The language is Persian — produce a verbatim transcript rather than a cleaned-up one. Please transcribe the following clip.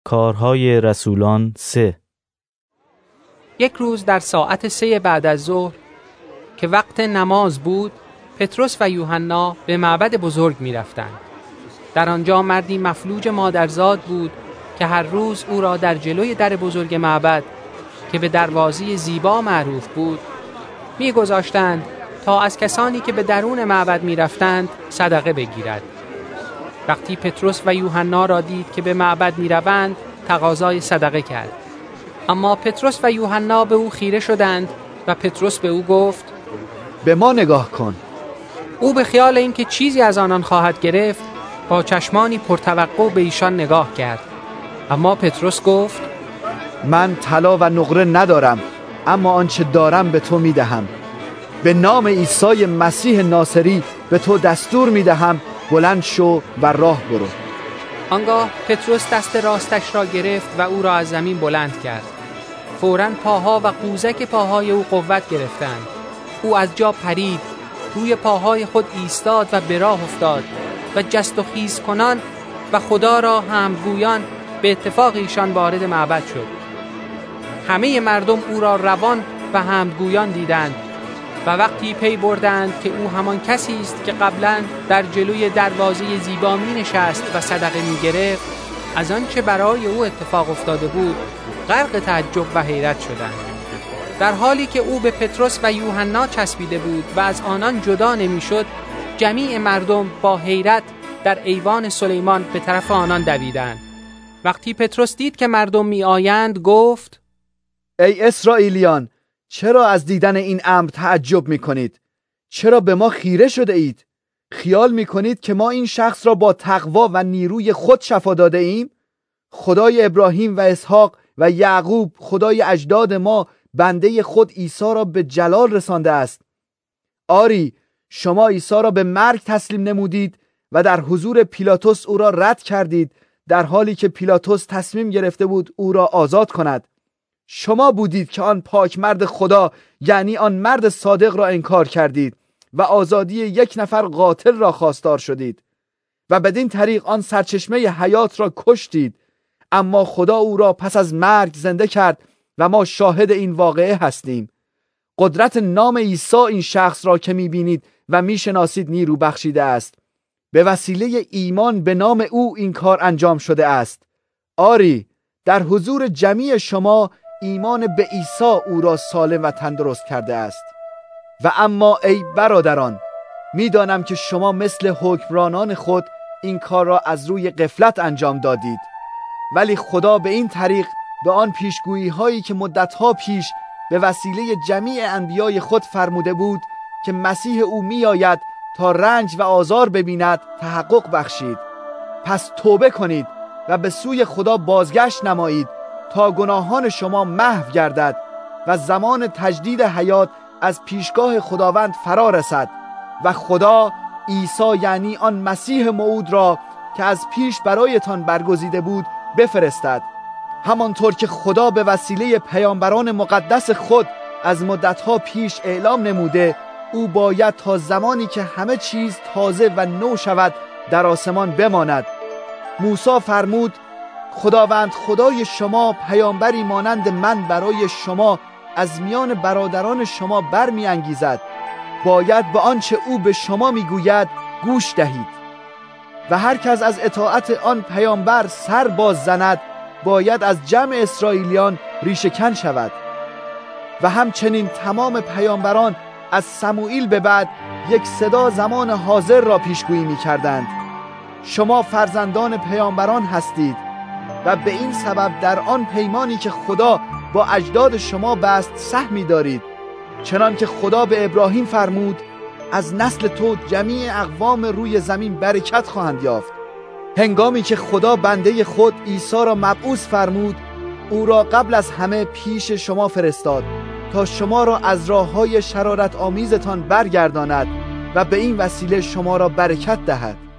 کارهای رسولان سه. یک روز در ساعت سه بعد از ظهر که وقت نماز بود، پتروس و یوحنا به معبد بزرگ می رفتند. در آنجا مردی مفلوج مادرزاد بود که هر روز او را در جلوی در بزرگ معبد که به دروازه زیبا معروف بود می گذاشتند تا از کسانی که به درون معبد می رفتند صدقه بگیرد. وقتی پتروس و یوحنا را دید که به معبد می روند، تقاضای صدقه کرد. اما پتروس و یوحنا به او خیره شدند و پتروس به او گفت: به ما نگاه کن. او به خیال اینکه چیزی از آنان خواهد گرفت با چشمانی پرتوقع به ایشان نگاه کرد. اما پتروس گفت: من طلا و نقره ندارم، اما آنچه دارم به تو میدهم. به نام عیسی مسیح ناصری به تو دستور میدهم، بلند شو و راه برو. آنگاه پتروس دست راستش را گرفت و او را از زمین بلند کرد. فوراً پاها و قوزک پاهای او قوت گرفتند. او از جا پرید، روی پاهای خود ایستاد و به راه افتاد و جست و خیز کنان و خدا را حمد گویان به اتفاق ایشان وارد معبد شد. همه مردم او را روان و حمد گویان دیدند و وقتی پی بردند که او همان کسی است که قبلا در جلوی دروازه زیبا می نشست و صدقه می گرفت، از آنچه برای او اتفاق افتاده بود غرق تعجب و حیرت شدند. در حالی که او به پتروس و یوحنا چسبیده بود و از آنان جدا نمی شد، جمیع مردم با حیرت در ایوان سلیمان به طرف آنان دویدند. وقتی پتروس دید که مردم می آیند گفت: ای اسرائیلیان، چرا از دیدن این امر تعجب می کنید؟ چرا به ما خیره شده اید؟ خیال می کنید که ما این شخص را با تقوا و نیروی خود شفا داده ایم؟ خدای ابراهیم و اسحاق و یعقوب، خدای اجداد ما، بنده خود عیسی را به جلال رسانده است. آری، شما عیسی را به مرگ تسلیم نمودید و در حضور پیلاتوس او را رد کردید، در حالی که پیلاتوس تصمیم گرفته بود او را آزاد کند. شما بودید که آن پاک مرد خدا، یعنی آن مرد صادق را انکار کردید و آزادی یک نفر قاتل را خواستار شدید و بدین طریق آن سرچشمه حیات را کشتید. اما خدا او را پس از مرگ زنده کرد و ما شاهد این واقعه هستیم. قدرت نام عیسی این شخص را که می‌بینید و می‌شناسید نیرو بخشیده است. به وسیله ایمان به نام او این کار انجام شده است. آری، در حضور جمیع شما ایمان به عیسی او را سالم و تندرست کرده است. و اما ای برادران، می‌دانم که شما مثل حکمرانان خود این کار را از روی غفلت انجام دادید، ولی خدا به این طریق به آن پیشگویی هایی که مدتها پیش به وسیله جمیع انبیای خود فرموده بود که مسیح او می آید تا رنج و آزار ببیند تحقق بخشید. پس توبه کنید و به سوی خدا بازگشت نمایید تا گناهان شما محو گردد و زمان تجدید حیات از پیشگاه خداوند فرا رسد و خدا عیسی، یعنی آن مسیح موعود را که از پیش برایتان برگزیده بود، بفرستد. همانطور که خدا به وسیله پیامبران مقدس خود از مدتها پیش اعلام نموده، او باید تا زمانی که همه چیز تازه و نو شود در آسمان بماند. موسی فرمود: خداوند خدای شما پیامبری مانند من برای شما از میان برادران شما برمی انگیزد. باید به آنچه او به شما میگوید گوش دهید و هر کس از اطاعت آن پیامبر سر باز زند باید از جمع اسرائیلیان ریشه‌کن شود. و همچنین تمام پیامبران از سموئیل به بعد یک صدا زمان حاضر را پیشگویی می‌کردند. شما فرزندان پیامبران هستید و به این سبب در آن پیمانی که خدا با اجداد شما بست سهمی دارید، چنان که خدا به ابراهیم فرمود: از نسل تو جمیع اقوام روی زمین برکت خواهند یافت. هنگامی که خدا بنده خود عیسی را مبعوث فرمود، او را قبل از همه پیش شما فرستاد تا شما را از راه‌های شرارت آمیزتان برگرداند و به این وسیله شما را برکت دهد.